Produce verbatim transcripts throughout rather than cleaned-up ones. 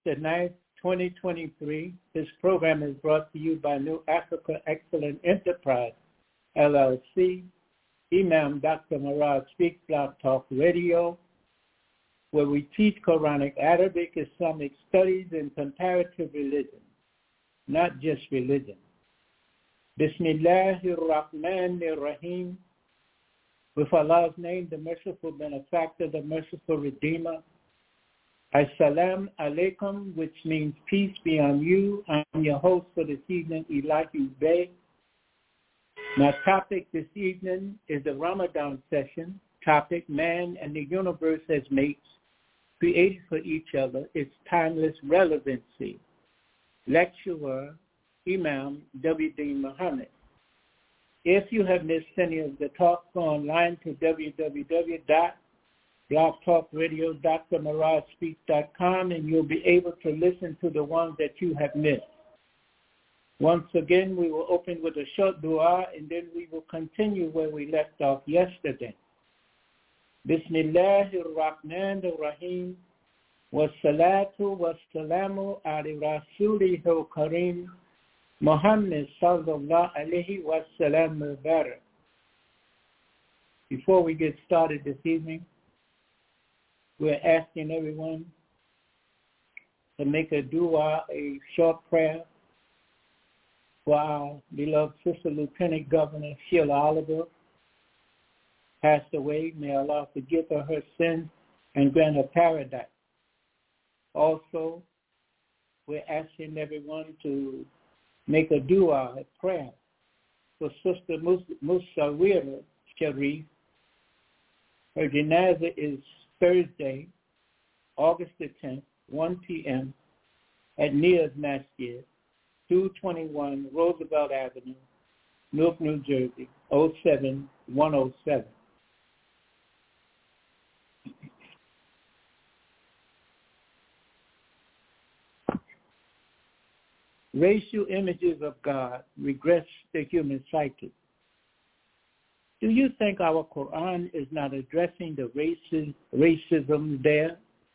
the ninth, twenty twenty-three. This program is brought to you by New Africa Excellent Enterprise, L L C, Imam Doctor Murad Speaks Blog Talk Radio, where we teach Quranic, Arabic, Islamic studies, and comparative religion, not just religion. Bismillahir Rahmanir Rahim. With Allah's name, the merciful benefactor, the merciful redeemer. Assalamu alaikum, which means peace be on you. I'm your host for this evening, Ilahi Bey. My topic this evening is the Ramadan session. Topic, man and the universe as mates, created for each other, its timeless relevancy. Lecturer, Imam W D Muhammad. If you have missed any of the talks, go online to w w w dot blog talk radio dot murad speaks dot com and you'll be able to listen to the ones that you have missed. Once again, we will open with a short dua and then we will continue where we left off yesterday. Bismillahir Rahmanir Rahim. Wassalatu wassalamu ala rasulihil kareem. Muhammad sallallahu alayhi wa sallam mubarak. Before we get started this evening, we're asking everyone to make a dua, a short prayer for our beloved Sister Lieutenant Governor Sheila Oliver, passed away. May Allah forgive her her sins and grant her paradise. Also, we're asking everyone to make a dua, a prayer for Sister Musawira Sharif. Her janazah is Thursday, August the tenth, one p.m. at Nia's Masjid, two twenty-one Roosevelt Avenue, Newark, New Jersey, oh seven one oh seven. Racial images of God regress the human psyche. Do you think our Quran is not addressing the racism, racism there?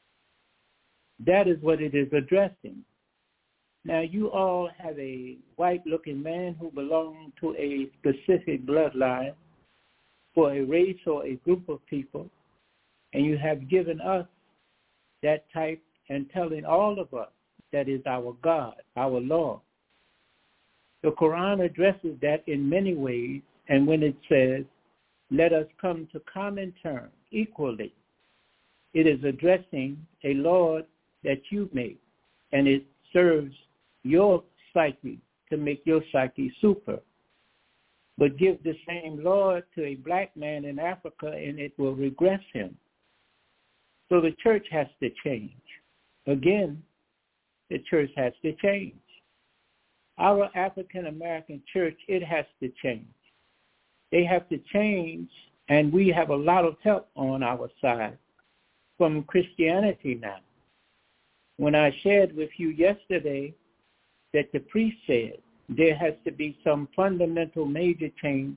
That is what it is addressing. Now, you all have a white-looking man who belongs to a specific bloodline for a race or a group of people, and you have given us that type and telling all of us that is our God, our Lord. The Quran addresses that in many ways, and when it says, let us come to common terms equally, it is addressing a Lord that you made, and it serves your psyche to make your psyche super. But give the same Lord to a black man in Africa, and it will regress him. So the church has to change. Again, the church has to change. Our African-American church, it has to change. They have to change, and we have a lot of help on our side from Christianity now. When I shared with you yesterday that the priest said there has to be some fundamental major change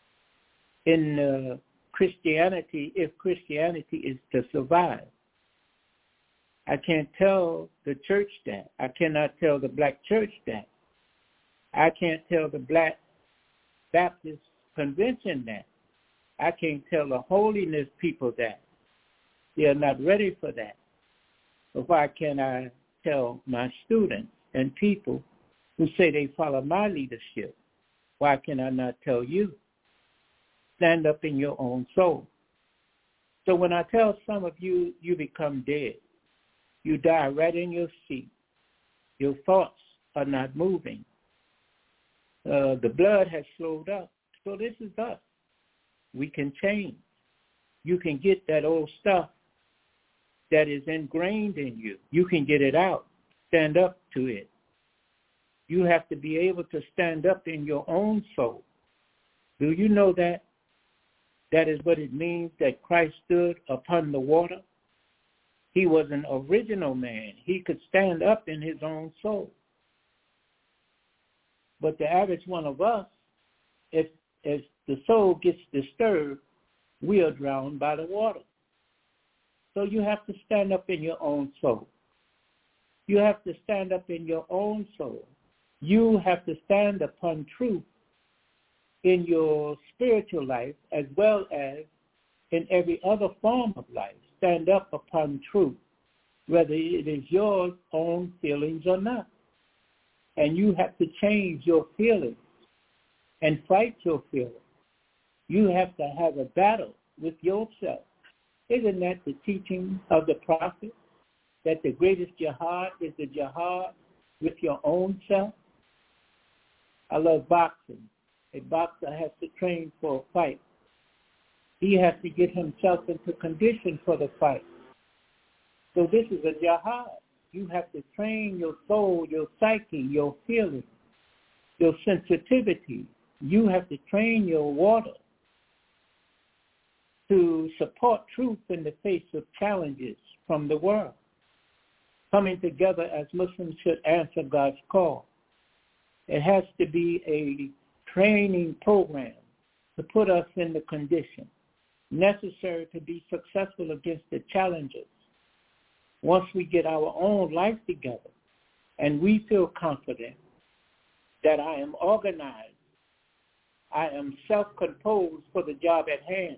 in uh, Christianity if Christianity is to survive. I can't tell the church that. I cannot tell the black church that. I can't tell the black Baptist convention that. I can't tell the holiness people that. They are not ready for that. But why can't I tell my students and people who say they follow my leadership? Why can I not tell you? Stand up in your own soul. So when I tell some of you, you become dead. You die right in your seat. Your thoughts are not moving. Uh, the blood has slowed up. So this is us. We can change. You can get that old stuff that is ingrained in you. You can get it out. Stand up to it. You have to be able to stand up in your own soul. Do you know that? That is what it means that Christ stood upon the water. He was an original man. He could stand up in his own soul. But the average one of us, if, if the soul gets disturbed, we are drowned by the water. So you have to stand up in your own soul. You have to stand up in your own soul. You have to stand upon truth in your spiritual life as well as in every other form of life. Stand up upon truth, whether it is your own feelings or not. And you have to change your feelings and fight your feelings. You have to have a battle with yourself. Isn't that the teaching of the prophet, that the greatest jihad is the jihad with your own self? I love boxing. A boxer has to train for a fight. He has to get himself into condition for the fight. So this is a jihad. You have to train your soul, your psyche, your feelings, your sensitivity. You have to train your water to support truth in the face of challenges from the world. Coming together as Muslims should answer God's call. It has to be a training program to put us in the condition necessary to be successful against the challenges. Once we get our own life together and we feel confident that I am organized, I am self-composed for the job at hand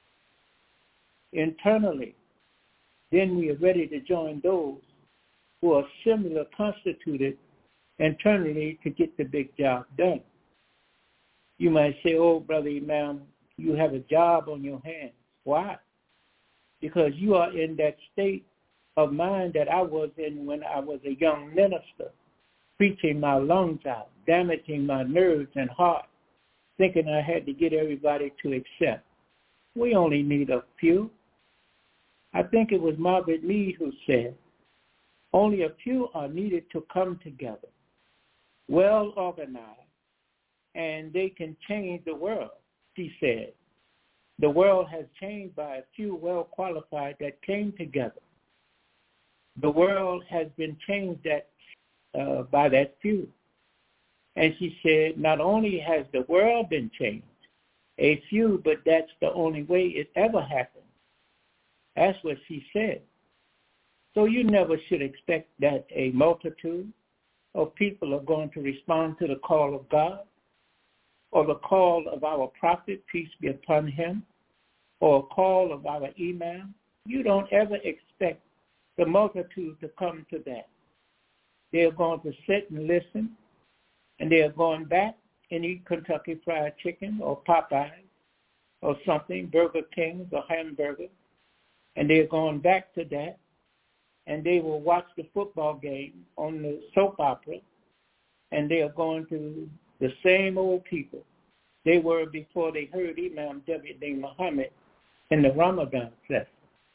internally, then we are ready to join those who are similar constituted internally to get the big job done. You might say, oh, Brother Imam, you have a job on your hands. Why? Because you are in that state of mind that I was in when I was a young minister, preaching my lungs out, damaging my nerves and heart, thinking I had to get everybody to accept. We only need a few. I think it was Margaret Mead who said, only a few are needed to come together, well organized, and they can change the world, she said. The world has changed by a few well qualified that came together. The world has been changed that, uh, by that few. And she said, not only has the world been changed, a few, but that's the only way it ever happened. That's what she said. So you never should expect that a multitude of people are going to respond to the call of God or the call of our prophet, peace be upon him, or a call of our imam. You don't ever expect the multitude to come to that. They're going to sit and listen, and they're going back and eat Kentucky Fried Chicken or Popeyes or something, Burger Kings or hamburger, and they're going back to that, and they will watch the football game on the soap opera, and they are going to the same old people they were before they heard Imam W D Muhammad in the Ramadan session.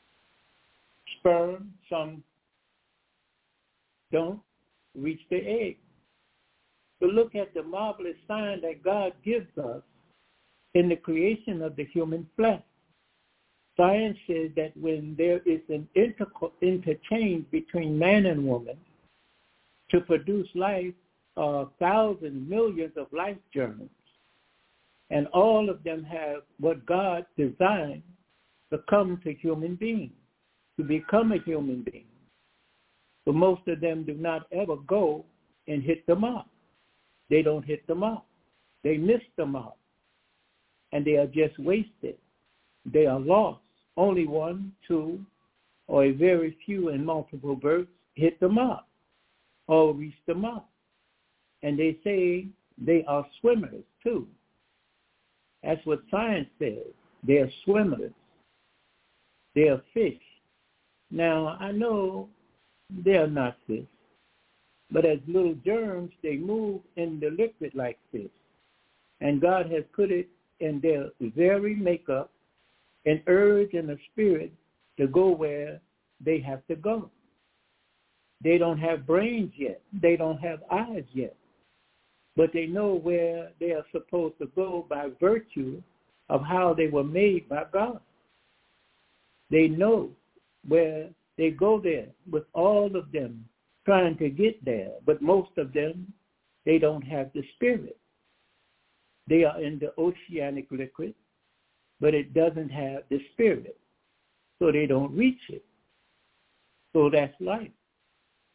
Sperm, some don't reach the egg. But look at the marvelous sign that God gives us in the creation of the human flesh. Science says that when there is an inter- interchange between man and woman to produce life, uh, thousands, millions of life germs, and all of them have what God designed to come to human beings, to become a human being. But most of them do not ever go and hit the mark. They don't hit the mark. They miss the mark. And they are just wasted. They are lost. Only one, two, or a very few in multiple births hit the mark or reach the mark. And they say they are swimmers too. That's what science says. They are swimmers. They are fish. Now, I know they are not fish, but as little germs, they move in the liquid like fish. And God has put it in their very makeup, an urge and a spirit to go where they have to go. They don't have brains yet. They don't have eyes yet. But they know where they are supposed to go by virtue of how they were made by God. They know where they go there with all of them trying to get there. But most of them, they don't have the spirit. They are in the oceanic liquid, but it doesn't have the spirit. So they don't reach it. So that's life.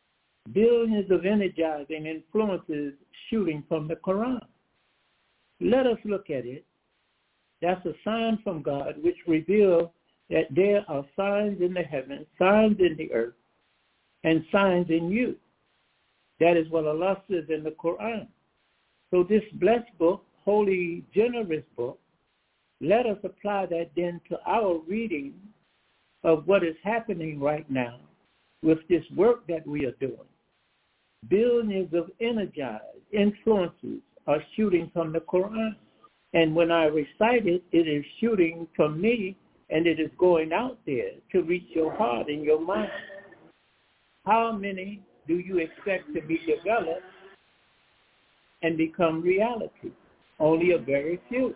Billions of energizing influences shooting from the Quran. Let us look at it. That's a sign from God which reveals that there are signs in the heavens, signs in the earth, and signs in you. That is what Allah says in the Quran. So this blessed book, holy, generous book, let us apply that then to our reading of what is happening right now with this work that we are doing. Billions of energized influences are shooting from the Quran. And when I recite it, it is shooting from me, and it is going out there to reach your heart and your mind. How many do you expect to be developed and become reality? Only a very few.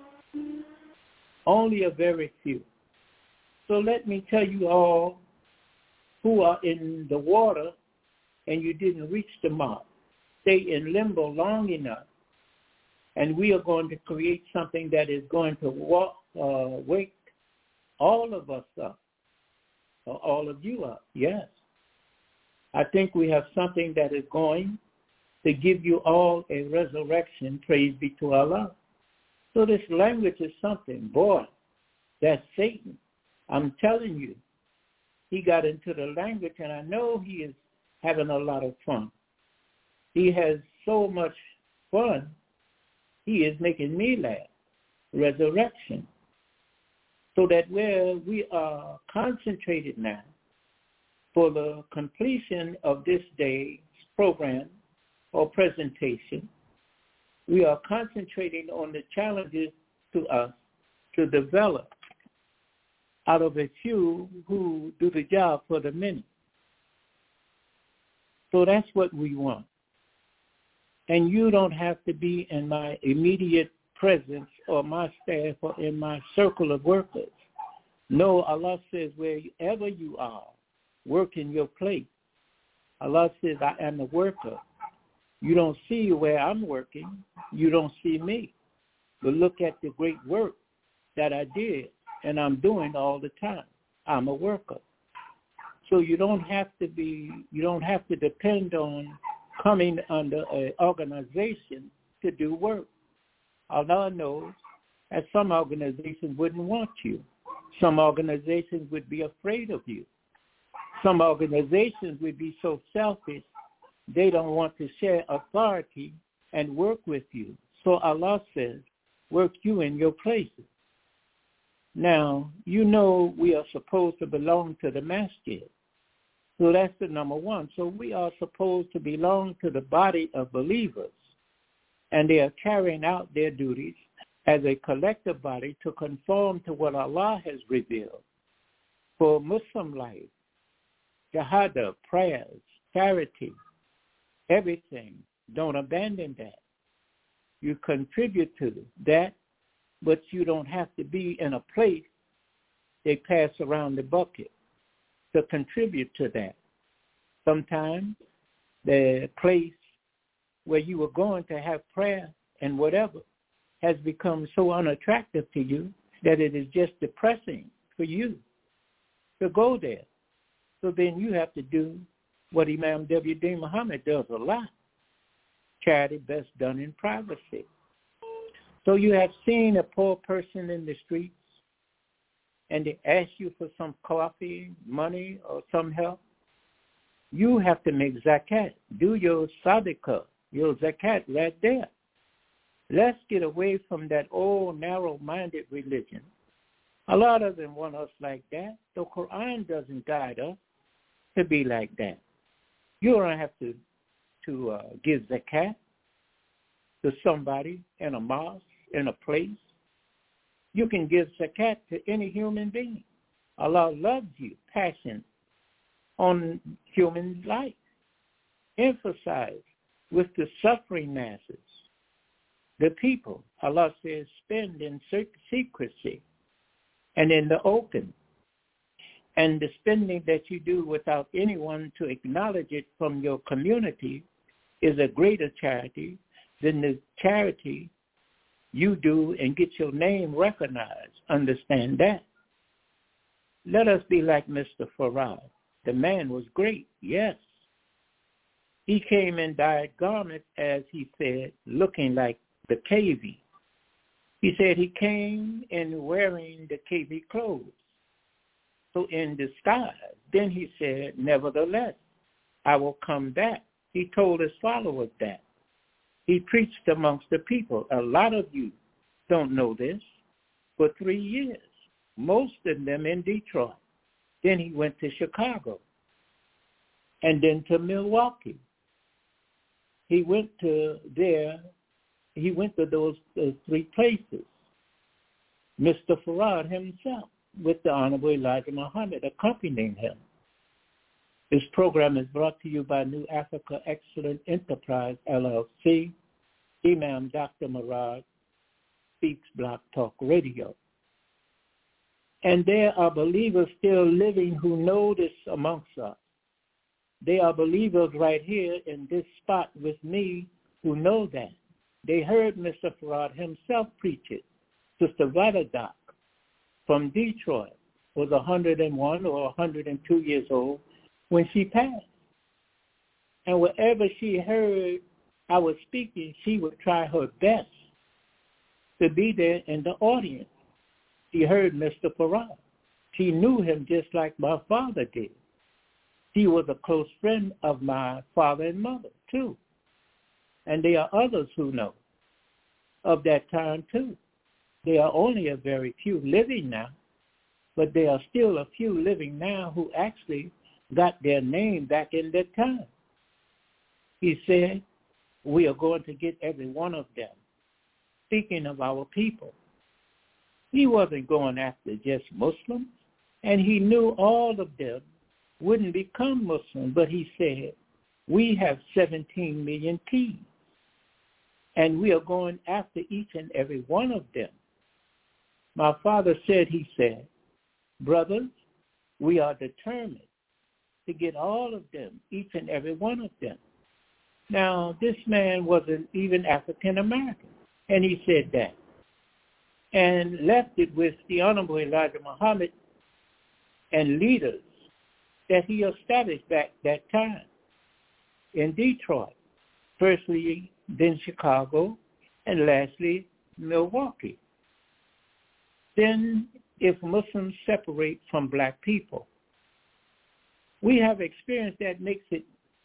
Only a very few. So let me tell you all who are in the water and you didn't reach the mark. Stay in limbo long enough, and we are going to create something that is going to walk, uh, wake all of us up, or all of you up, yes. I think we have something that is going to give you all a resurrection, praise be to Allah. So this language is something, boy, that's Satan. I'm telling you, he got into the language, and I know he is having a lot of fun. He has so much fun, he is making me laugh. Resurrection. So that where we are concentrated now for the completion of this day's program or presentation, we are concentrating on the challenges to us to develop out of a few who do the job for the many. So that's what we want. And you don't have to be in my immediate presence or my staff or in my circle of workers. No, Allah says wherever you are, work in your place. Allah says, I am a worker. You don't see where I'm working. You don't see me. But look at the great work that I did and I'm doing all the time. I'm a worker. So you don't have to be, you don't have to depend on coming under an organization to do work. Allah knows that some organizations wouldn't want you. Some organizations would be afraid of you. Some organizations would be so selfish, they don't want to share authority and work with you. So Allah says, work you in your places. Now, you know we are supposed to belong to the masjid. So that's the number one. So we are supposed to belong to the body of believers, and they are carrying out their duties as a collective body to conform to what Allah has revealed. For Muslim life, jihad, prayers, charity, everything, don't abandon that. You contribute to that, but you don't have to be in a place they pass around the bucket to contribute to that. Sometimes the place where you were going to have prayer and whatever has become so unattractive to you that it is just depressing for you to go there. So then you have to do what Imam W D Muhammad does a lot. Charity best done in privacy. So you have seen a poor person in the streets and they ask you for some coffee, money, or some help. You have to make zakat. Do your sadaqah, your zakat right there. Let's get away from that old narrow-minded religion. Allah doesn't want us like that. The Quran doesn't guide us to be like that. You don't have to, to uh, give zakat to somebody in a mosque, in a place. You can give zakat to any human being. Allah loves you, passion on human life. Emphasize with the suffering masses, the people. Allah says spend in secrecy and in the open. And the spending that you do without anyone to acknowledge it from your community is a greater charity than the charity you do and get your name recognized. Understand that. Let us be like Mister Farad. The man was great, yes. He came in dyed garments, as he said, looking like the K V. He said he came in wearing the K V clothes, so in disguise. Then he said, nevertheless, I will come back. He told his followers that. He preached amongst the people. A lot of you don't know this. For three years, most of them in Detroit. Then he went to Chicago and then to Milwaukee. He went to there, he went to those, those three places. Mister Farad himself, with the Honorable Elijah Muhammad accompanying him. This program is brought to you by New Africa Excellent Enterprise, L L C. Imam Doctor Murad speaks Blog Talk Radio. And there are believers still living who know this amongst us. They are believers right here in this spot with me who know that. They heard Mister Farad himself preach it. Sister Vadadoc from Detroit was one hundred one or one hundred two years old when she passed. And wherever she heard I was speaking, she would try her best to be there in the audience. She heard Mister Farad. She knew him just like my father did. He was a close friend of my father and mother, too. And there are others who know of that time, too. There are only a very few living now, but there are still a few living now who actually got their name back in that time. He said, we are going to get every one of them. Speaking of our people, he wasn't going after just Muslims, and he knew all of them wouldn't become Muslim, but he said, we have seventeen million keys, and we are going after each and every one of them. My father said, he said, brothers, we are determined to get all of them, each and every one of them. Now, this man wasn't even African-American, and he said that, and left it with the Honorable Elijah Muhammad and leaders that he established back that time in Detroit, firstly, then Chicago, and lastly, Milwaukee. Then, if Muslims separate from black people, we have experience that makes it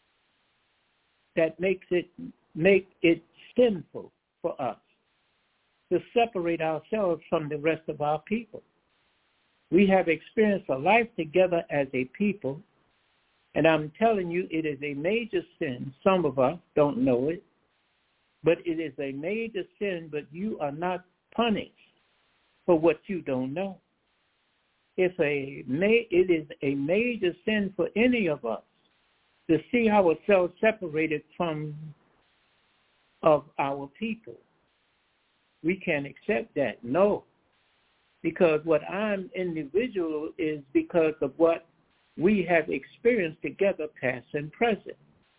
that makes it make it sinful for us to separate ourselves from the rest of our people. We have experienced a life together as a people, and I'm telling you, it is a major sin. Some of us don't know it, but it is a major sin, but you are not punished for what you don't know. It's a, it is a major sin for any of us to see ourselves separated from of our people. We can't accept that, no. Because what I'm individual is because of what we have experienced together, past and present.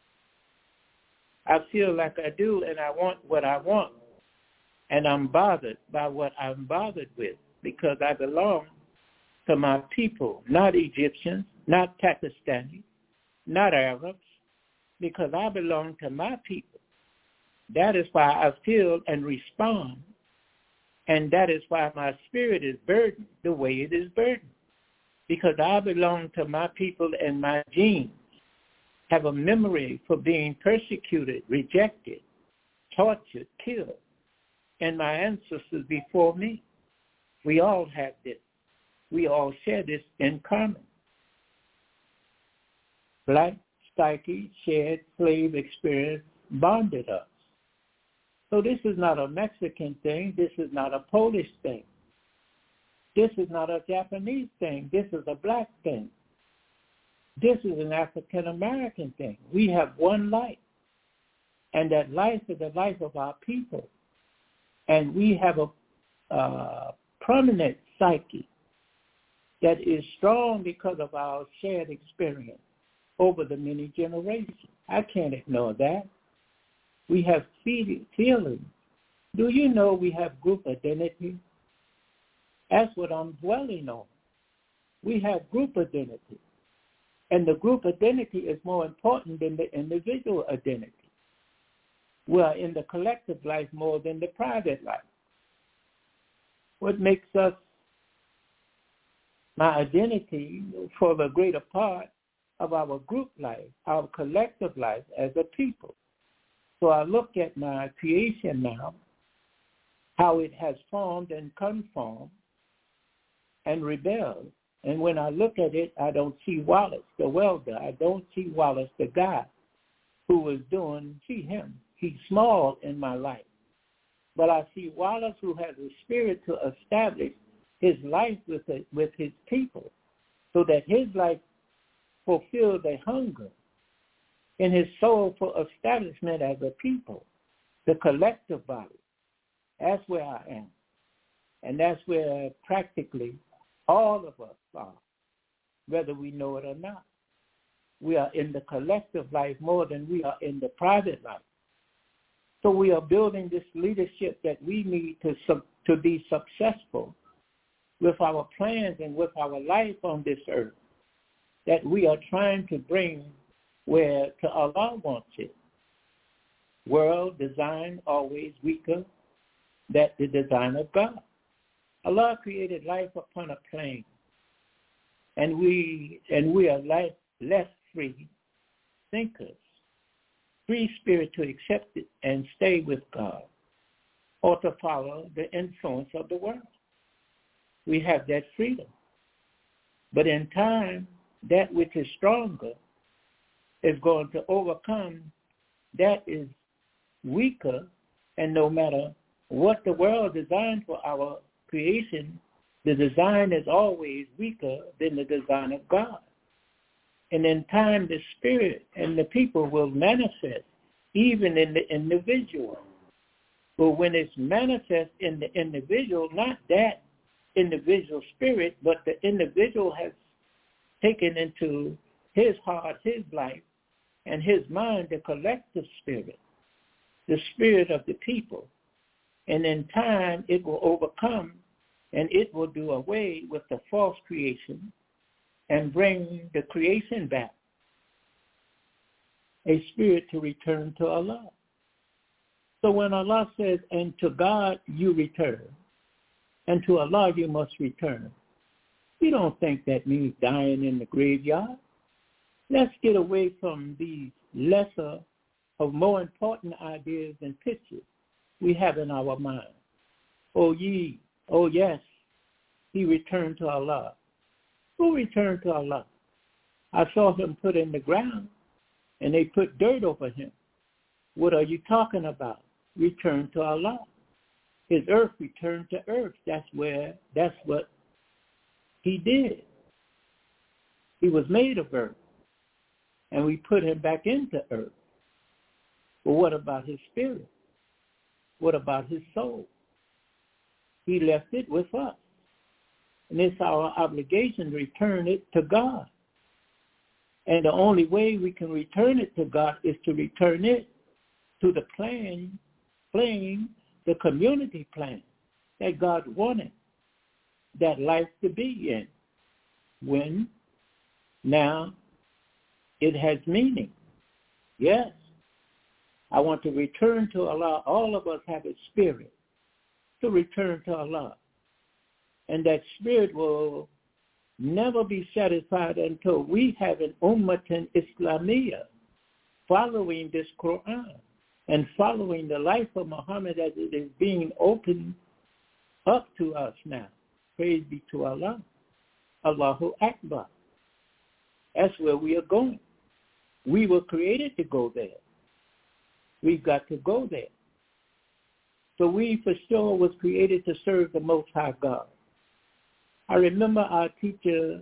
I feel like I do, and I want what I want. And I'm bothered by what I'm bothered with, because I belong to my people, not Egyptians, not Pakistanis, not Arabs, because I belong to my people. That is why I feel and respond, and that is why my spirit is burdened the way it is burdened, because I belong to my people, and my genes have a memory for being persecuted, rejected, tortured, killed, and my ancestors before me. We all have this. We all share this in common. Black psyche, shared slave experience bonded us. So this is not a Mexican thing. This is not a Polish thing. This is not a Japanese thing. This is a black thing. This is an African-American thing. We have one life, and that life is the life of our people. And we have a uh, prominent psyche that is strong because of our shared experience over the many generations. I can't ignore that. We have feelings. Do you know we have group identity? That's what I'm dwelling on. We have group identity. And the group identity is more important than the individual identity. We are in the collective life more than the private life. What makes us my identity for the greater part of our group life, our collective life as a people. So I look at my creation now, how it has formed and conformed and rebelled. And when I look at it, I don't see Wallace, the welder. I don't see Wallace, the guy who was doing, see him. He's small in my life. But I see Wallace, who has a spirit to establish his life with it, with his people, so that his life fulfills a hunger in his soul for establishment as a people, the collective body. That's where I am. And that's where practically all of us are, whether we know it or not. We are in the collective life more than we are in the private life. So we are building this leadership that we need to sub, to be successful with our plans and with our life on this earth, that we are trying to bring where to Allah wants it. World design always weaker than the design of God. Allah created life upon a plane, and we and we are life, less free thinkers, free spirit to accept it and stay with God, or to follow the influence of the world. We have that freedom. But in time, that which is stronger is going to overcome that is weaker, and no matter what the world designed for our creation, the design is always weaker than the design of God. And in time, the spirit and the people will manifest even in the individual. But when it's manifest in the individual, not that individual spirit, but the individual has taken into his heart, his life, and his mind the collective spirit, the spirit of the people. And in time, it will overcome and it will do away with the false creation and bring the creation back, a spirit to return to Allah. So when Allah says, and to God you return, and to Allah you must return, you don't think that means dying in the graveyard. Let's get away from these lesser or more important ideas and pictures we have in our mind. Oh ye, oh yes, he returned to Allah. Who returned to Allah? I saw him put in the ground, and they put dirt over him. What are you talking about? Return to Allah. His earth returned to earth. That's where, that's what he did. He was made of earth, and we put him back into earth. But what about his spirit? What about his soul? He left it with us. And it's our obligation to return it to God. And the only way we can return it to God is to return it to the plan, plan, the community plan that God wanted that life to be in. When now it has meaning. Yes. I want to return to Allah. All of us have a spirit to return to Allah. And that spirit will never be satisfied until we have an Ummatan Islamiyah following this Quran and following the life of Muhammad as it is being opened up to us now. Praise be to Allah. Allahu Akbar. That's where we are going. We were created to go there. We've got to go there. So we for sure was created to serve the Most High God. I remember our teacher,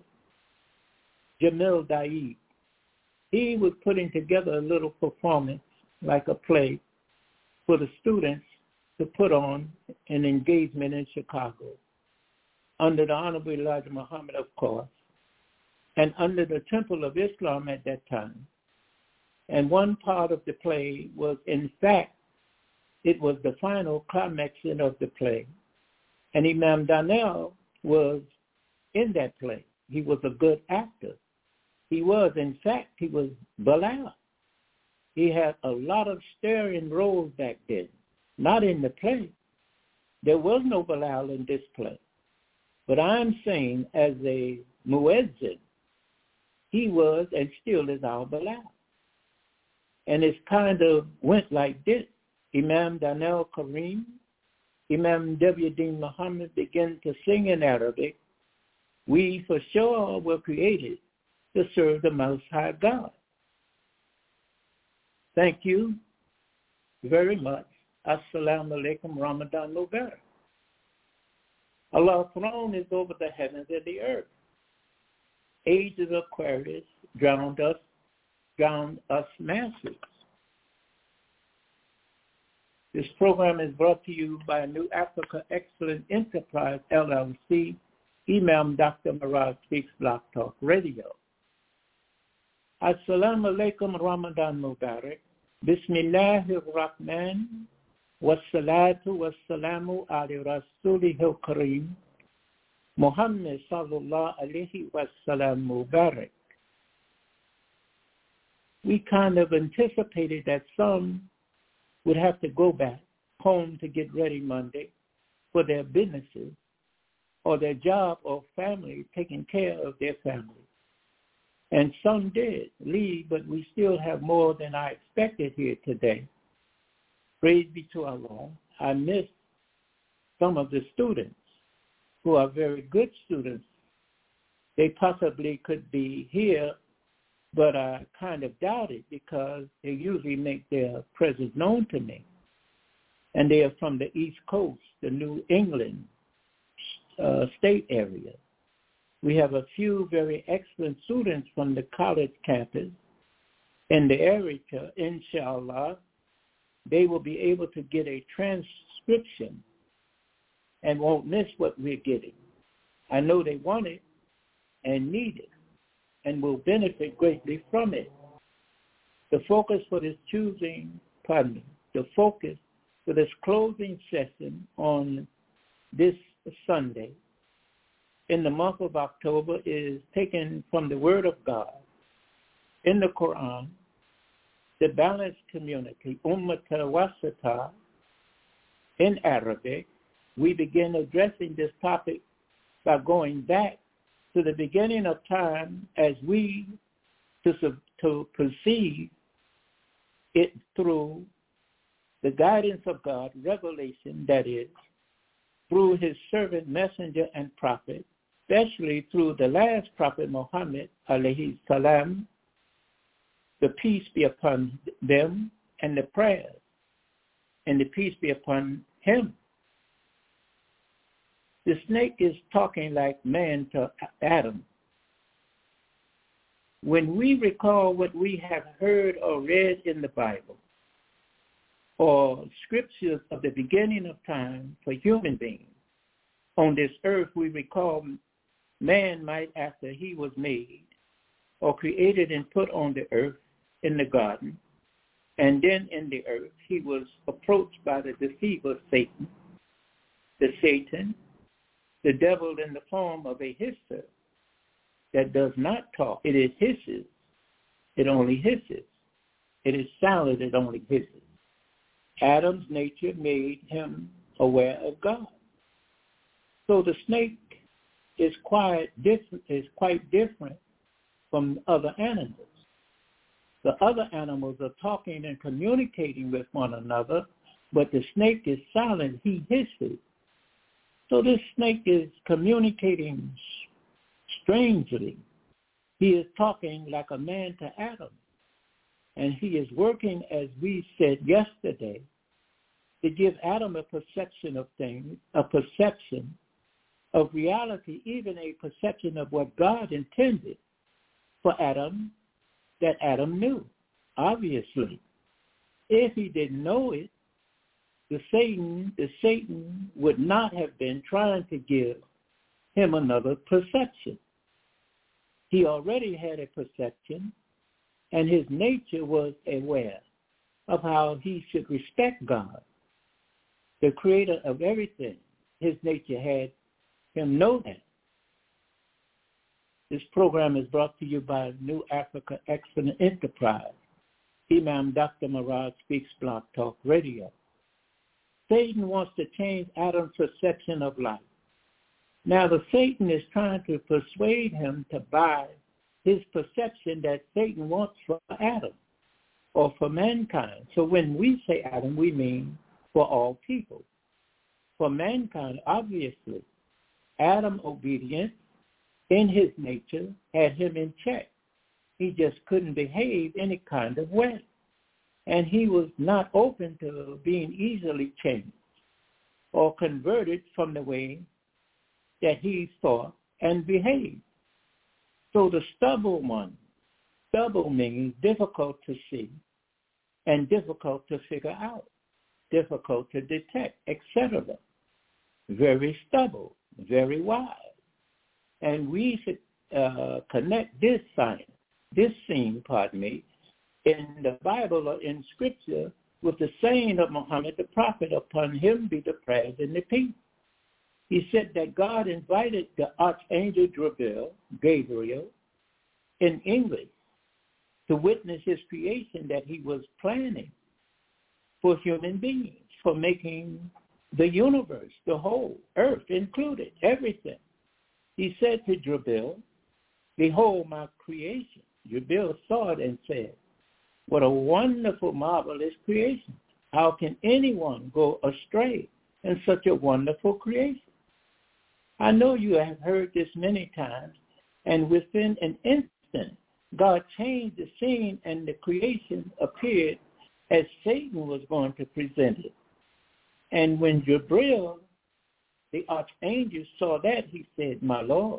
Jamil Daeed. He was putting together a little performance, like a play, for the students to put on an engagement in Chicago, under the Honorable Elijah Muhammad, of course, and under the Temple of Islam at that time. And one part of the play was, in fact, it was the final climaxing of the play. And Imam Donnell was in that play. He was a good actor. He was, in fact, he was Balaam. He had a lot of starring roles back then, not in the play. There was no Balaam in this play. But I'm saying as a muezzin, he was and still is our Balaam. And it's kind of went like this. Imam Daniel Karim, Imam W D Muhammad began to sing in Arabic. We for sure were created to serve the Most High God. Thank you very much. Assalamu alaikum, Ramadan Mubarak. Allah's throne is over the heavens and the earth. Ages of Aquarius drowned us, drowned us masses. This program is brought to you by New Africa Excellent Enterprise, L L C, Imam Doctor Miraj Speaks Blog Talk Radio. Assalamu alaikum, Ramadan Mubarak. Bismillahir Rahman. Wassalatu wassalamu ala Rasulihil Kareem. Muhammad sallallahu alayhi wasallam Mubarak. We kind of anticipated that some would have to go back home to get ready Monday for their businesses or their job or family, taking care of their family. And some did leave, but we still have more than I expected here today. Praise be to Allah. I missed some of the students who are very good students. They possibly could be here, but I kind of doubt it because they usually make their presence known to me. And they are from the East Coast, the New England uh, state area. We have a few very excellent students from the college campus in the area. Inshallah, they will be able to get a transcription and won't miss what we're getting. I know they want it and need it and will benefit greatly from it. The focus for this choosing, pardon me, the focus for this closing session on this Sunday in the month of October is taken from the Word of God in the Quran, the balanced community, Ummat al-Wasata, in Arabic. We begin addressing this topic by going back to the beginning of time as we to, to perceive it through the guidance of God, revelation, that is, through his servant, messenger, and prophet, especially through the last prophet, Muhammad, alayhi salam, the peace be upon them, and the prayers, and the peace be upon him. The snake is talking like man to Adam. When we recall what we have heard or read in the Bible, or scriptures of the beginning of time for human beings, on this earth we recall man might, after he was made or created and put on the earth in the garden, and then in the earth he was approached by the deceiver Satan, the Satan, the devil in the form of a hisser that does not talk. It is hisses. It only hisses. It is silent. It only hisses. Adam's nature made him aware of God. So the snake is quite different, is quite different from other animals. The other animals are talking and communicating with one another, but the snake is silent. He hisses. So this snake is communicating strangely. He is talking like a man to Adam. And he is working, as we said yesterday, to give Adam a perception of things, a perception of reality, even a perception of what God intended for Adam that Adam knew, obviously. If he didn't know it, the Satan, the Satan would not have been trying to give him another perception. He already had a perception, and his nature was aware of how he should respect God, the creator of everything. His nature had him know that. This program is brought to you by New Africa Excellent Enterprise. Imam Doctor Murad Speaks Blog Talk Radio. Satan wants to change Adam's perception of life. Now, the Satan is trying to persuade him to buy his perception that Satan wants for Adam or for mankind. So when we say Adam, we mean for all people. For mankind, obviously, Adam's obedience in his nature had him in check. He just couldn't behave any kind of way. And he was not open to being easily changed or converted from the way that he thought and behaved. So the stubble one, stubble means difficult to see and difficult to figure out, difficult to detect, et cetera. Very stubble, very wise. And we should uh, connect this sign, this scene, pardon me, in the Bible or in Scripture with the saying of Muhammad the Prophet, upon him be the praise and the peace. He said that God invited the Archangel Gabriel, Gabriel in English to witness his creation that he was planning for human beings, for making the universe, the whole earth included, everything. He said to Gabriel, behold my creation. Gabriel saw it and said, what a wonderful, marvelous creation. How can anyone go astray in such a wonderful creation? I know you have heard this many times, and within an instant, God changed the scene and the creation appeared as Satan was going to present it. And when Gabriel, the archangel, saw that, he said, my Lord.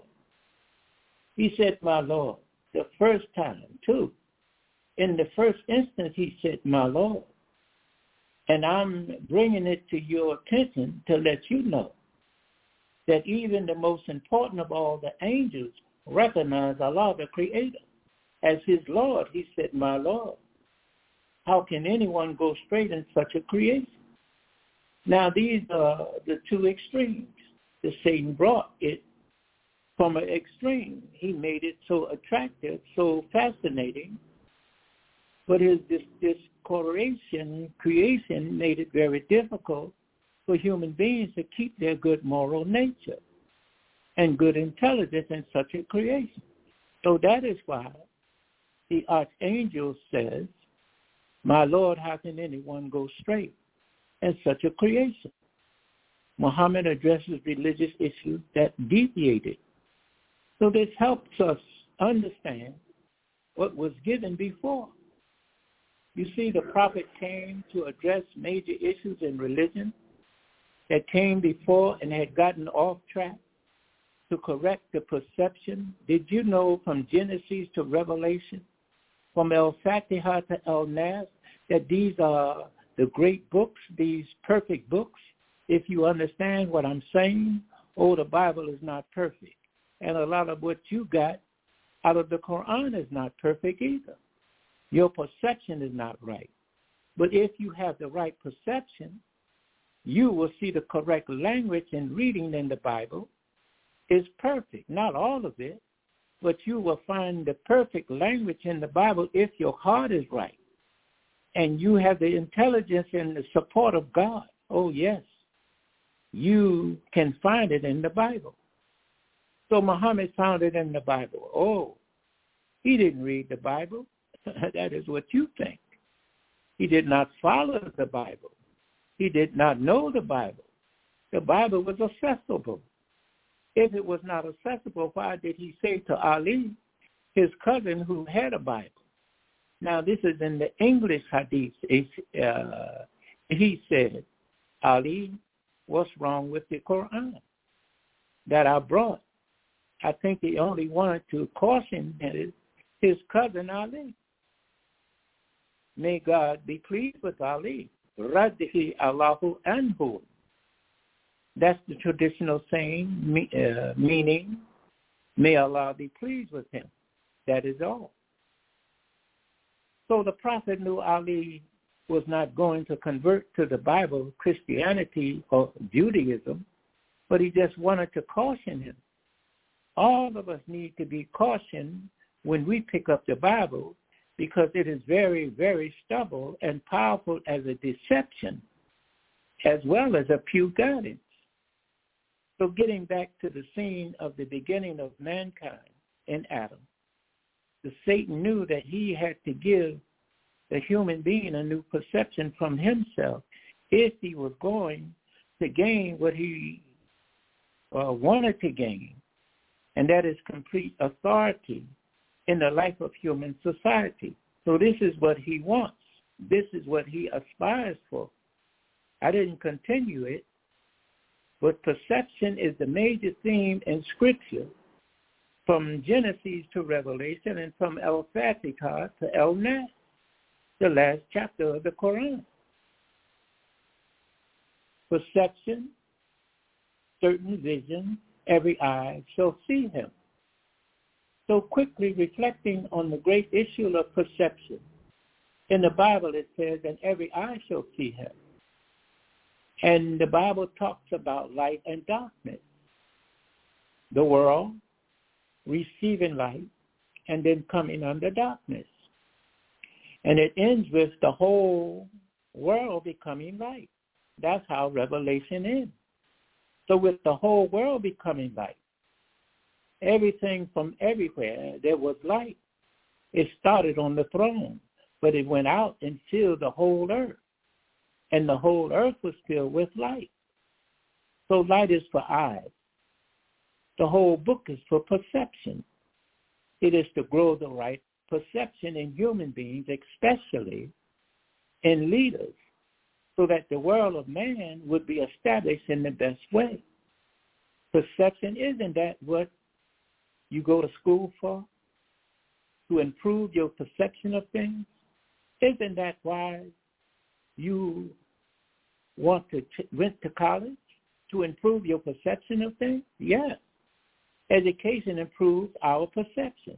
He said, my Lord, the first time, too. In the first instance, he said, my Lord. And I'm bringing it to your attention to let you know that even the most important of all the angels recognize Allah, the Creator, as his Lord. He said, my Lord. How can anyone go straight in such a creation? Now, these are the two extremes. The Satan brought it from an extreme. He made it so attractive, so fascinating, but his this, this creation, creation made it very difficult for human beings to keep their good moral nature and good intelligence in such a creation. So that is why the archangel says, my Lord, how can anyone go straight in such a creation? Muhammad addresses religious issues that deviated. So this helps us understand what was given before. You see, the prophet came to address major issues in religion that came before and had gotten off track to correct the perception. Did you know from Genesis to Revelation, from El-Fatiha to El-Nas, that these are the great books, these perfect books? If you understand what I'm saying, oh, the Bible is not perfect. And a lot of what you got out of the Quran is not perfect either. Your perception is not right. But if you have the right perception, you will see the correct language and reading in the Bible is perfect. Not all of it, but you will find the perfect language in the Bible if your heart is right. And you have the intelligence and the support of God. Oh, yes. You can find it in the Bible. So Muhammad found it in the Bible. Oh, he didn't read the Bible. That is what you think. He did not follow the Bible. He did not know the Bible. The Bible was accessible. If it was not accessible, why did he say to Ali, his cousin who had a Bible? Now, this is in the English hadith. Uh, he said, Ali, what's wrong with the Quran that I brought? I think he only wanted to caution his, his cousin Ali. May God be pleased with Ali. Radhi Allahu anhu. That's the traditional saying, me, uh, meaning, may Allah be pleased with him. That is all. So the Prophet knew Ali was not going to convert to the Bible, Christianity, or Judaism, but he just wanted to caution him all of us need to be cautioned when we pick up the Bible, because it is very, very stubborn and powerful as a deception as well as a pure guidance. So getting back to the scene of the beginning of mankind in Adam, the Satan knew that he had to give the human being a new perception from himself if he was going to gain what he uh, wanted to gain, and that is complete authority in the life of human society. So this is what he wants. This is what he aspires for. I didn't continue it, but perception is the major theme in Scripture from Genesis to Revelation and from El-Fatiha to El-Nas, the last chapter of the Quran. Perception, certain vision, every eye shall see him. So quickly reflecting on the great issue of perception, in the Bible it says, and every eye shall see him. And the Bible talks about light and darkness. The world receiving light and then coming under darkness. And it ends with the whole world becoming light. That's how Revelation ends. So with the whole world becoming light, everything from everywhere, there was light. It started on the throne, but it went out and filled the whole earth. And the whole earth was filled with light. So light is for eyes. The whole book is for perception. It is to grow the right perception in human beings, especially in leaders, so that the world of man would be established in the best way. Perception, isn't that what you go to school for? To improve your perception of things? Isn't that why you want to t- went to college? To improve your perception of things? Yes. Education improves our perception.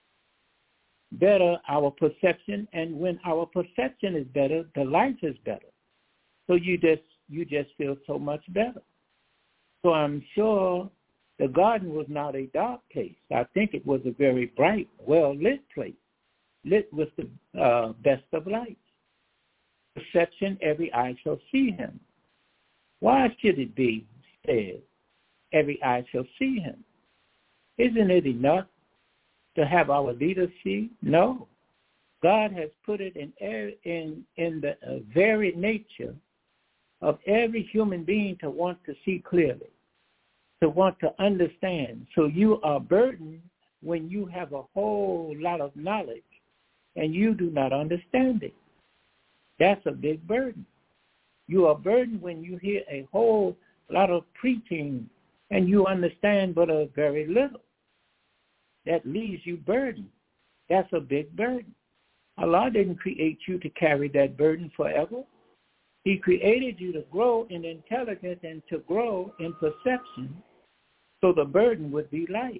Better our perception, and when our perception is better, the life is better. So you just you just feel so much better. So I'm sure the garden was not a dark place. I think it was a very bright, well-lit place, lit with the uh, best of lights. Perception, every eye shall see him. Why should it be said, every eye shall see him? Isn't it enough to have our leaders see? No. God has put it in in in the uh, very nature of every human being to want to see clearly, to want to understand. So you are burdened when you have a whole lot of knowledge and you do not understand it. That's a big burden. You are burdened when you hear a whole lot of preaching and you understand but a very little. That leaves you burdened. That's a big burden. Allah didn't create you to carry that burden forever. He created you to grow in intelligence and to grow in perception so the burden would be light.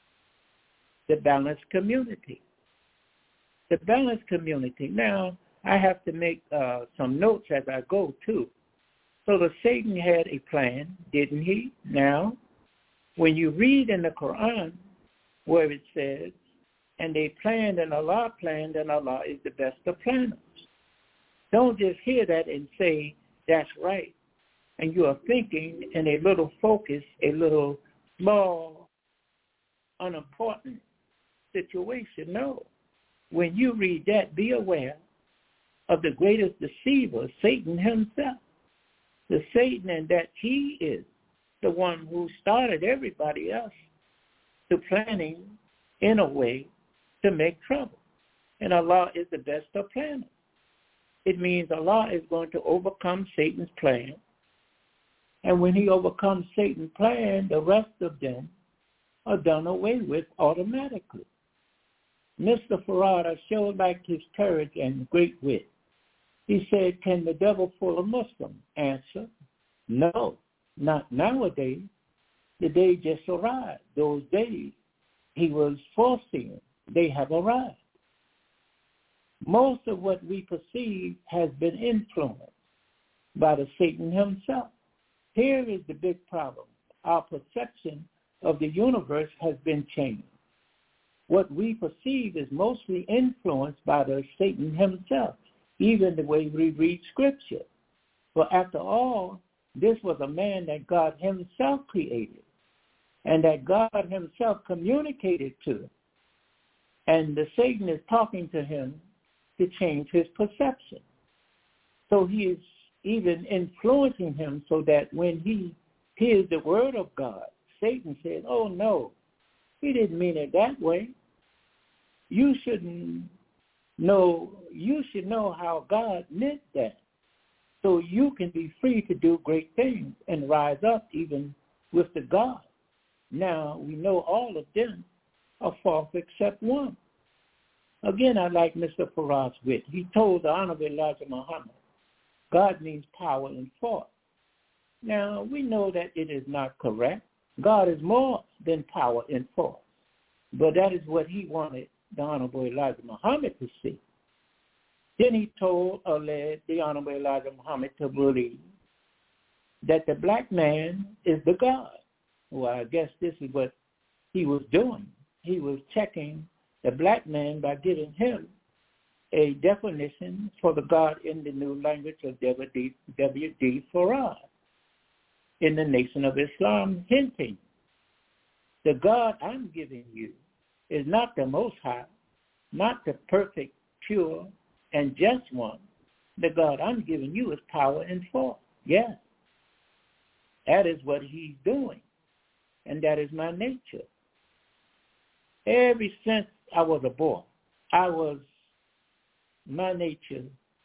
The balanced community. The balanced community. Now, I have to make uh, some notes as I go, too. So the Satan had a plan, didn't he? Now, when you read in the Quran where it says, and they planned and Allah planned and Allah is the best of planners. Don't just hear that and say, that's right. And you are thinking in a little focus, a little small, unimportant situation. No. When you read that, be aware of the greatest deceiver, Satan himself. The Satan, and that he is the one who started everybody else to planning in a way to make trouble. And Allah is the best of planners. It means Allah is going to overcome Satan's plan. And when he overcomes Satan's plan, the rest of them are done away with automatically. Mister Farad showed like his courage and great wit. He said, can the devil fool a Muslim? Answer, no, not nowadays. The day just arrived. Those days he was foreseeing, they have arrived. Most of what we perceive has been influenced by the Satan himself. Here is the big problem. Our perception of the universe has been changed. What we perceive is mostly influenced by the Satan himself, even the way we read Scripture. For after all, this was a man that God himself created and that God himself communicated to. And the Satan is talking to him to change his perception. So he is even influencing him so that when he hears the word of God, Satan says, oh no, he didn't mean it that way. You shouldn't know, you should know how God meant that. So you can be free to do great things and rise up even with the God. Now we know all of them are false except one. Again, I like Mister Faraz Witt. He told the Honorable Elijah Muhammad, God means power and force. Now, we know that it is not correct. God is more than power and force. But that is what he wanted the Honorable Elijah Muhammad to see. Then he told or led the Honorable Elijah Muhammad to believe that the black man is the God. Well, I guess this is what he was doing. He was checking the black man by giving him a definition for the God in the new language of W D Farad in the Nation of Islam, hinting the God I'm giving you is not the Most High, not the perfect, pure, and just one. The God I'm giving you is power and force. Yes, that is what he's doing, and that is my nature. Ever since I was a boy, I was my nature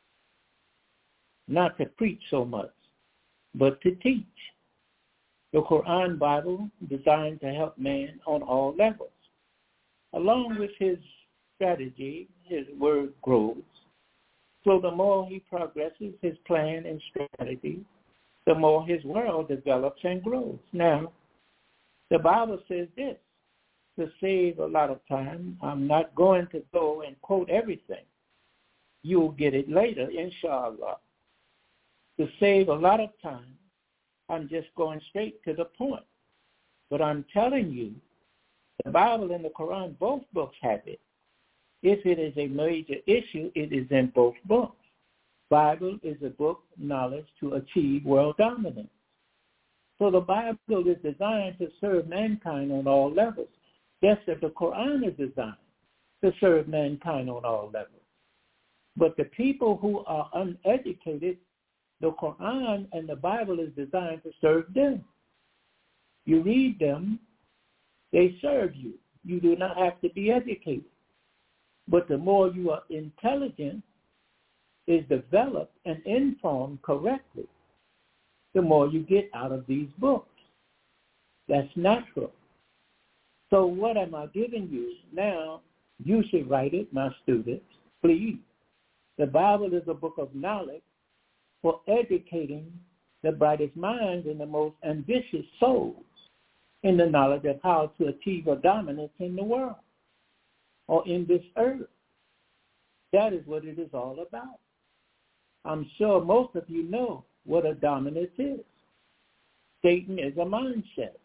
not to preach so much, but to teach. The Quran Bible designed to help man on all levels. Along with his strategy, his word grows. So the more he progresses his plan and strategy, the more his world develops and grows. Now, the Bible says this, to save a lot of time, I'm not going to go and quote everything. You'll get it later, inshallah. To save a lot of time, I'm just going straight to the point. But I'm telling you, the Bible and the Quran, both books have it. If it is a major issue, it is in both books. Bible is a book knowledge to achieve world dominance. So the Bible is designed to serve mankind on all levels. Just as the Quran is designed to serve mankind on all levels. But the people who are uneducated, the Quran and the Bible is designed to serve them. You read them, they serve you. You do not have to be educated. But the more you are intelligent, is developed and informed correctly, the more you get out of these books. That's natural. So what am I giving you? Now, you should write it, my students, please. The Bible is a book of knowledge for educating the brightest minds and the most ambitious souls in the knowledge of how to achieve a dominance in the world or in this earth. That is what it is all about. I'm sure most of you know what a dominance is. Satan is a mindset.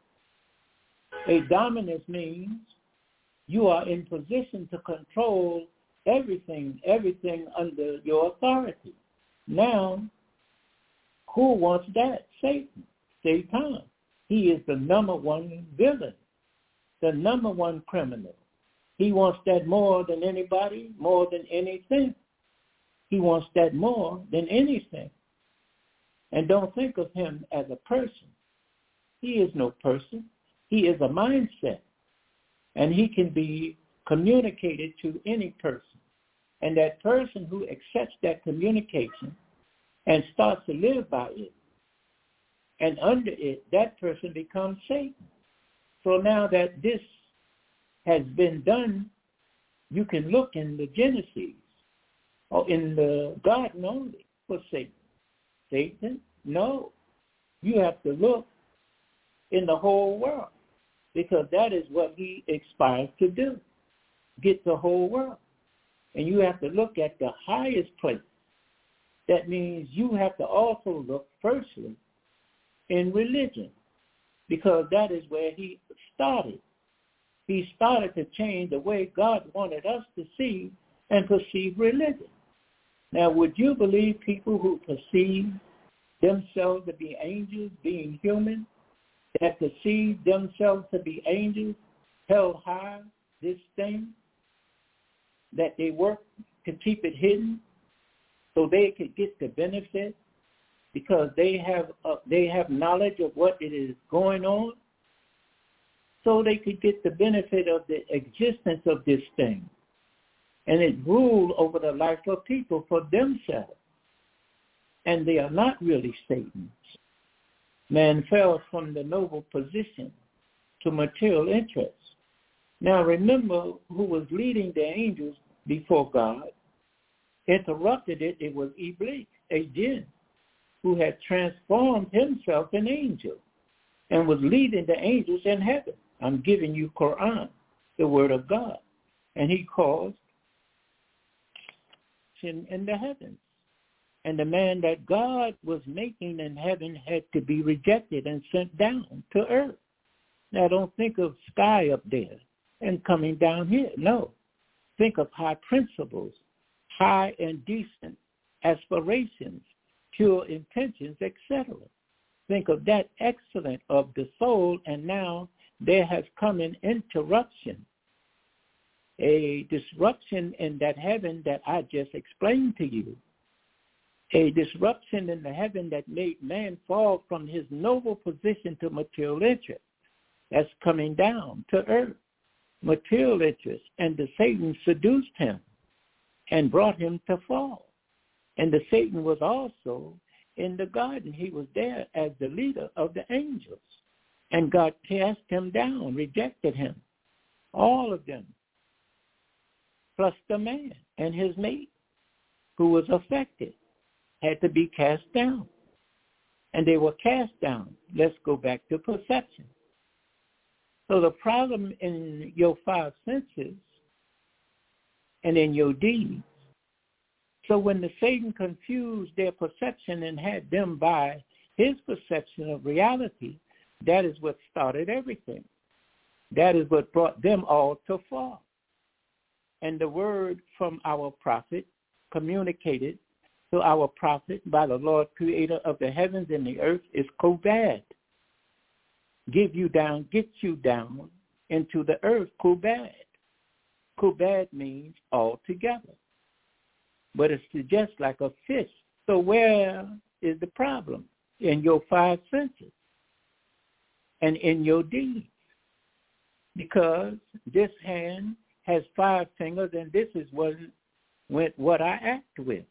A dominance means you are in position to control everything, everything under your authority. Now, who wants that? Satan. Satan. He is the number one villain, the number one criminal. He wants that more than anybody, more than anything. He wants that more than anything. And don't think of him as a person. He is no person. He is a mindset. And he can be communicated to any person. And that person who accepts that communication and starts to live by it, and under it, that person becomes Satan. So now that this has been done, you can look in the Genesis or in the garden only for Satan. Satan? No. You have to look in the whole world because that is what he aspires to do, get the whole world. And you have to look at the highest place. That means you have to also look firstly in religion because that is where he started. He started to change the way God wanted us to see and perceive religion. Now, would you believe people who perceive themselves to be angels, being human, that perceive themselves to be angels, held high, this thing, that they work to keep it hidden so they could get the benefit because they have uh, they have knowledge of what it is going on, so they could get the benefit of the existence of this thing. And it ruled over the life of people for themselves. And they are not really Satans. Man fell from the noble position to material interests. Now remember who was leading the angels before God. Interrupted it, it was Iblis, a jinn, who had transformed himself an angel and was leading the angels in heaven. I'm giving you Quran, the word of God. And he caused sin in the heavens. And the man that God was making in heaven had to be rejected and sent down to earth. Now don't think of sky up there and coming down here. No. Think of high principles, high and decent aspirations, pure intentions, et cetera. Think of that excellent of the soul, and now there has come an interruption, a disruption in that heaven that I just explained to you, a disruption in the heaven that made man fall from his noble position to material interest. That's coming down to earth, material interest, and the Satan seduced him and brought him to fall. And the Satan was also in the garden. He was there as the leader of the angels. And God cast him down, rejected him, all of them, plus the man and his mate who was affected, had to be cast down. And they were cast down. Let's go back to perception. So the problem in your five senses and in your deeds, so when the Satan confused their perception and had them by his perception of reality, that is what started everything. That is what brought them all to fall. And the word from our prophet, communicated to our prophet by the Lord creator of the heavens and the earth, is Kobad. Give you down, get you down into the earth, Kobad. Kobad means altogether. But it's just like a fish. So where is the problem? In your five senses and in your deeds. Because this hand has five fingers, and this is what, what I act with.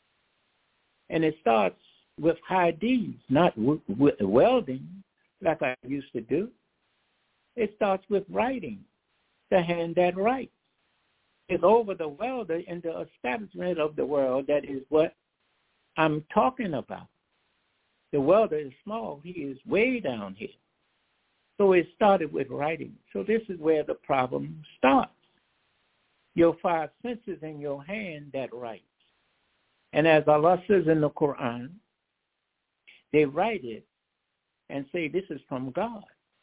And it starts with high deeds, not w- with welding like I used to do. It starts with writing, the hand that writes. It's over the welder in the establishment of the world. That is what I'm talking about. The welder is small. He is way down here. So it started with writing. So this is where the problem starts. Your five senses in your hand that writes. And as Allah says in the Quran, they write it and say this is from God.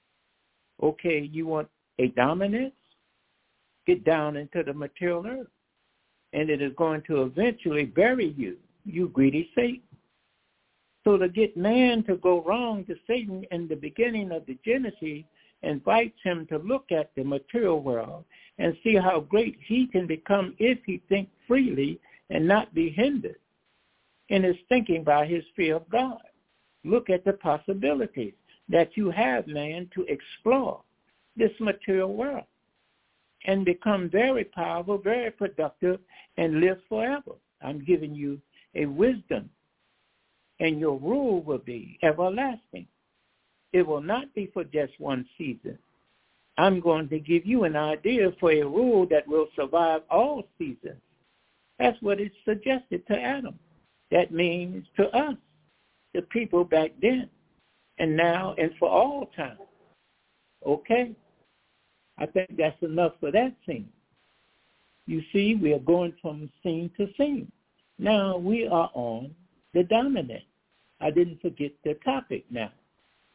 Okay, you want a dominance? Get down into the material earth. And it is going to eventually bury you, you greedy Satan. So to get man to go wrong to Satan in the beginning of the Genesis invites him to look at the material world and see how great he can become if he thinks freely and not be hindered in his thinking by his fear of God. Look at the possibilities that you have, man, to explore this material world and become very powerful, very productive, and live forever. I'm giving you a wisdom, and your rule will be everlasting. It will not be for just one season. I'm going to give you an idea for a rule that will survive all seasons. That's what it suggested to Adam. That means to us, the people back then, and now and for all time. Okay? I think that's enough for that scene. You see, we are going from scene to scene. Now we are on the dominant. I didn't forget the topic now.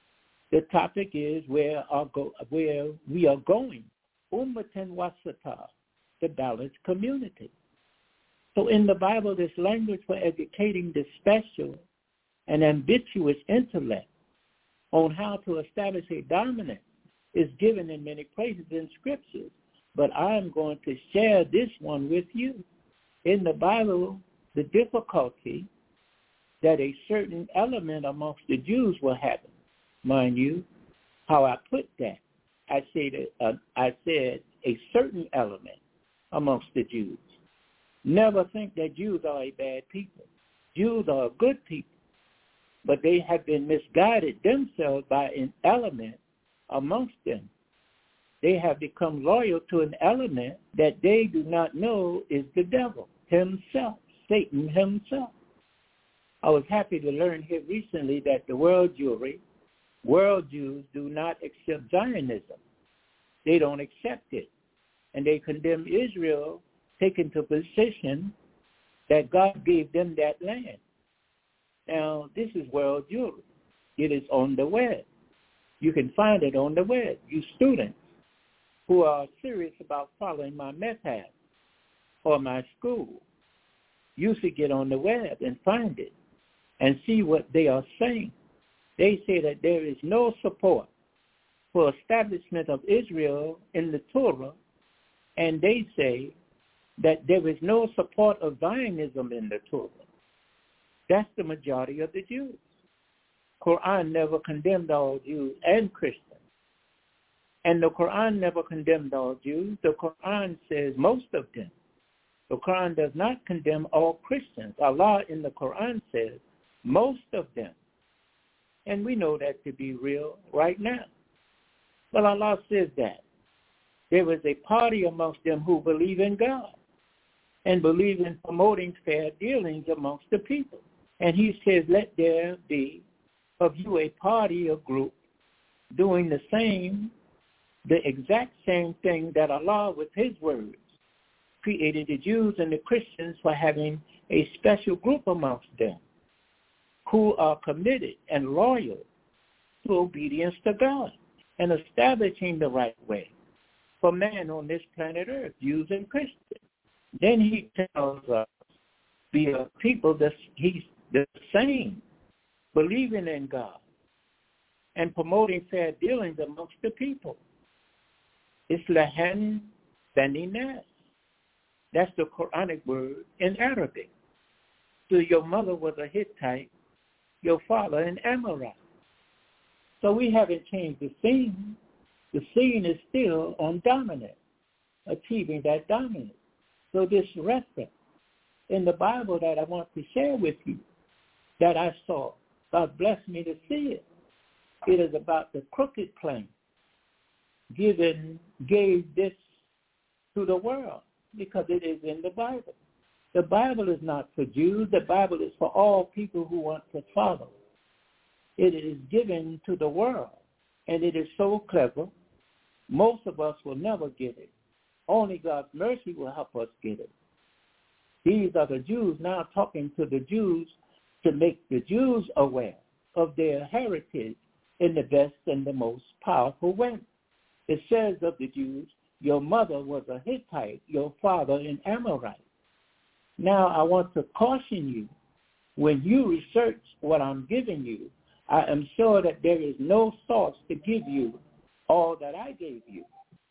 The topic is where, our go, where we are going, Ummatan Wasata, the balanced community. So in the Bible, this language for educating the special and ambiguous intellect on how to establish a dominance is given in many places in Scriptures. But I'm going to share this one with you. In the Bible, the difficulty that a certain element amongst the Jews will happen. Mind you, how I put that, I said, uh, I said a certain element amongst the Jews. Never think that Jews are a bad people. Jews are a good people, but they have been misguided themselves by an element amongst them. They have become loyal to an element that they do not know is the devil himself, Satan himself. I was happy to learn here recently that the world Jewry, world Jews do not accept Zionism. They don't accept it. And they condemn Israel taking the position that God gave them that land. Now, this is world Jewry. It is on the web. You can find it on the web. You students who are serious about following my method or my school, you should get on the web and find it and see what they are saying. They say that there is no support for establishment of Israel in the Torah, and they say that there is no support of Zionism in the Torah. That's the majority of the Jews. Quran never condemned all Jews and Christians. And the Quran never condemned all Jews. The Quran says most of them. The Quran does not condemn all Christians. Allah in the Quran says most of them. And we know that to be real right now. But Allah says that there is a party amongst them who believe in God and believe in promoting fair dealings amongst the people. And he says, let there be of you a party, a group, doing the same, the exact same thing that Allah, with his words, created the Jews and the Christians for having a special group amongst them who are committed and loyal to obedience to God and establishing the right way for man on this planet Earth, Jews and Christians. Then he tells us, be a people that he's the same, believing in God and promoting fair dealings amongst the people. Islahan Bani Nas. That's the Quranic word in Arabic. So your mother was a Hittite, your father an Amorite. So we haven't changed the scene. The scene is still on dominance, achieving that dominance. So this reference in the Bible that I want to share with you, that I saw, God blessed me to see it. It is about the crooked plane. Given, gave this to the world because it is in the Bible. The Bible is not for Jews. The Bible is for all people who want to follow. It is given to the world, and it is so clever, most of us will never get it. Only God's mercy will help us get it. These are the Jews now talking to the Jews to make the Jews aware of their heritage in the best and the most powerful way. It says of the Jews, your mother was a Hittite, your father an Amorite. Now I want to caution you, when you research what I'm giving you, I am sure that there is no source to give you all that I gave you.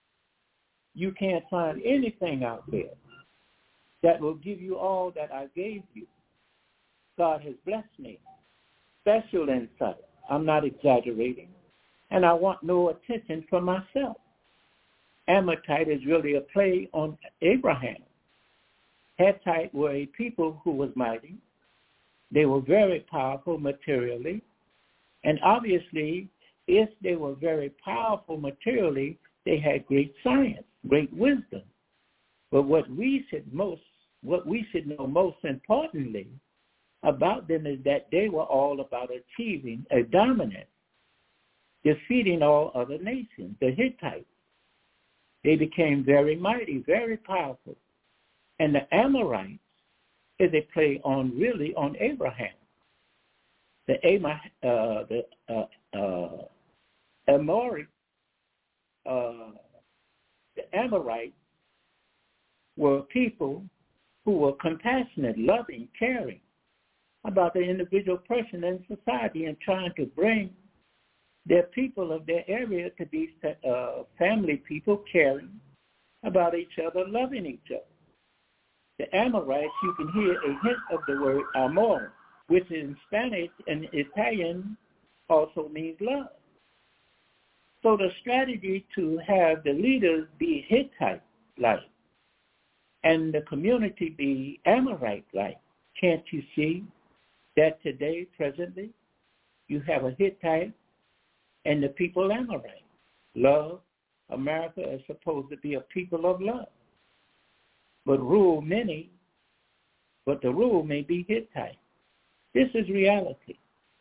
You can't find anything out there that will give you all that I gave you. God has blessed me. Special insight. I'm not exaggerating. And I want no attention for myself. Amalekite is really a play on Abraham. Hittite were a people who was mighty. They were very powerful materially. And obviously, if they were very powerful materially, they had great science, great wisdom. But what we should most, what we should know most importantly about them is that they were all about achieving a dominance, defeating all other nations, the Hittites. They became very mighty, very powerful. And the Amorites is a play on really on Abraham. The, uh, the uh, uh, Amorite, uh, the Amorites were people who were compassionate, loving, caring about the individual person and society, and trying to bring their people of their area to be uh, family people, caring about each other, loving each other. The Amorites, you can hear a hint of the word amor, which in Spanish and Italian also means love. So the strategy to have the leaders be Hittite-like and the community be Amorite-like, can't you see that today, presently, you have a Hittite and the people Amorite? Love. America is supposed to be a people of love, but rule many, but the rule may be Hittite. This is reality.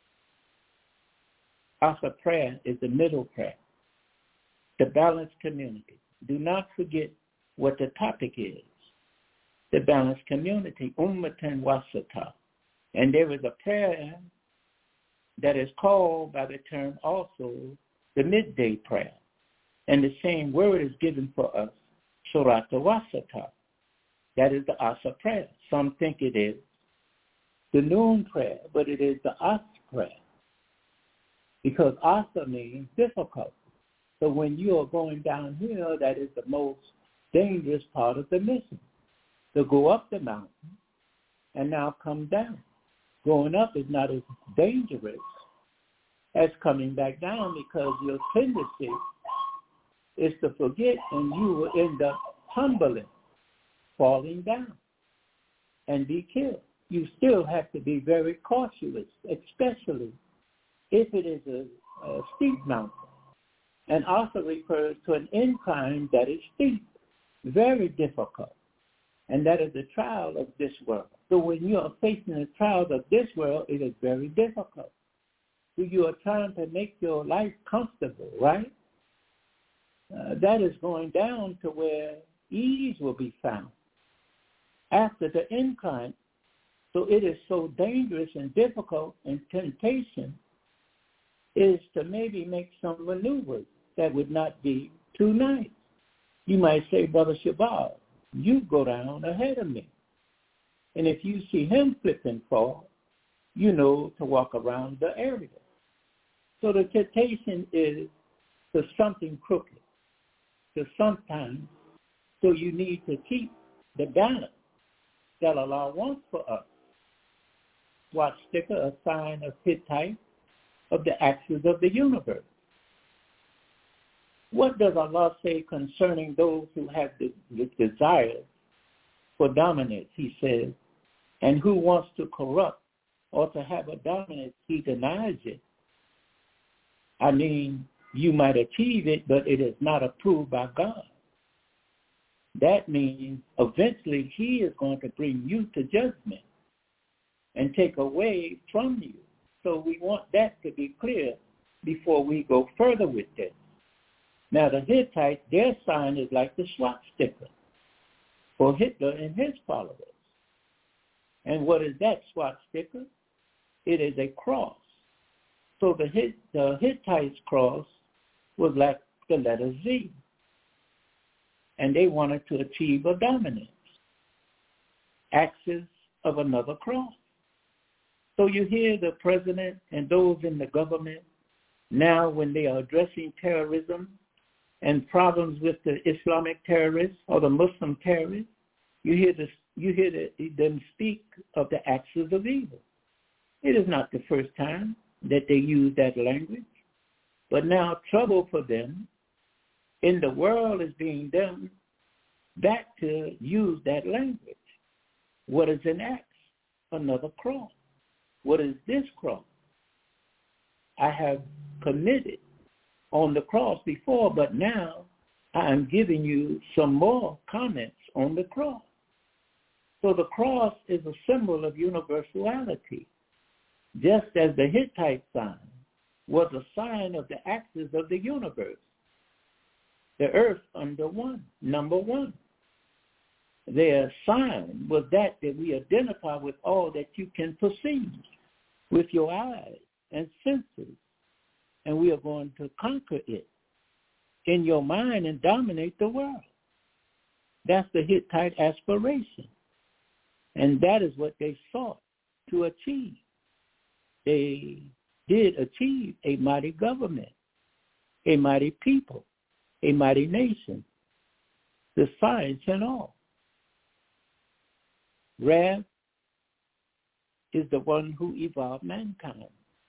Our prayer is the middle prayer, the balanced community. Do not forget what the topic is, the balanced community, Ummatan Wasata. And there is a prayer that is called by the term also the midday prayer. And the same word is given for us, Surata Wasata. That is the Asa prayer. Some think it is the noon prayer, but it is the Asa prayer. Because Asa means difficult. So when you are going downhill, that is the most dangerous part of the mission. To go up the mountain and now come down. Going up is not as dangerous as coming back down, because your tendency is to forget, and you will end up tumbling, falling down, and be killed. You still have to be very cautious, especially if it is a, a steep mountain, and also refers to an incline that is steep, very difficult, and that is the trial of this world. So when you are facing the trials of this world, it is very difficult. So you are trying to make your life comfortable, right? Uh, that is going down to where ease will be found after the incline. So it is so dangerous and difficult, and temptation is to maybe make some maneuvers that would not be too nice. You might say, Brother Shabazz, you go down ahead of me. And if you see him flip and fall, you know to walk around the area. So the temptation is to something crooked. So sometimes, so you need to keep the balance that Allah wants for us. Watch sticker, a sign of Hittite, of the axis of the universe. What does Allah say concerning those who have the, the desire for dominance? He says, and who wants to corrupt or to have a dominance, he denies it. I mean, you might achieve it, but it is not approved by God. That means eventually he is going to bring you to judgment and take away from you. So we want that to be clear before we go further with this. Now the Hittites, their sign is like the swastika for Hitler and his followers. And what is that swastika? It is a cross. So the, Hit, the Hittites' cross was like the letter Z. And they wanted to achieve a dominance, axis of another cross. So you hear the president and those in the government now when they are addressing terrorism and problems with the Islamic terrorists or the Muslim terrorists, you hear, this, you hear the, them speak of the axis of evil. It is not the first time that they use that language, but now trouble for them in the world is being done back to use that language. What is an axe? Another cross. What is this cross? I have committed on the cross before, but now I am giving you some more comments on the cross. So the cross is a symbol of universality, just as the Hittite sign was a sign of the axis of the universe, the earth under one, number one. Their sign was that that we identify with all that you can perceive with your eyes and senses. and we are going to conquer it in your mind and dominate the world. That's the Hittite aspiration. And that is what they sought to achieve. They did achieve a mighty government, a mighty people, a mighty nation, the science and all. Rav is the one who evolved mankind.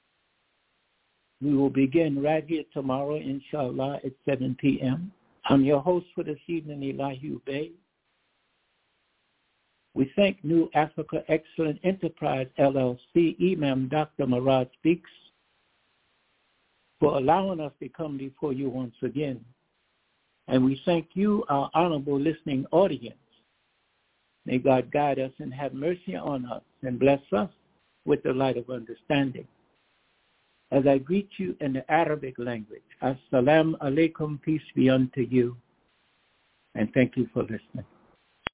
We will begin right here tomorrow, inshallah, at seven p.m. I'm your host for this evening, Elihu Bey. We thank New Africa Excellent Enterprise, L L C, Imam Doctor Murad Speaks, for allowing us to come before you once again. And we thank you, our honorable listening audience. May God guide us and have mercy on us and bless us with the light of understanding. As I greet you in the Arabic language, Assalamu alaikum, peace be unto you, and thank you for listening.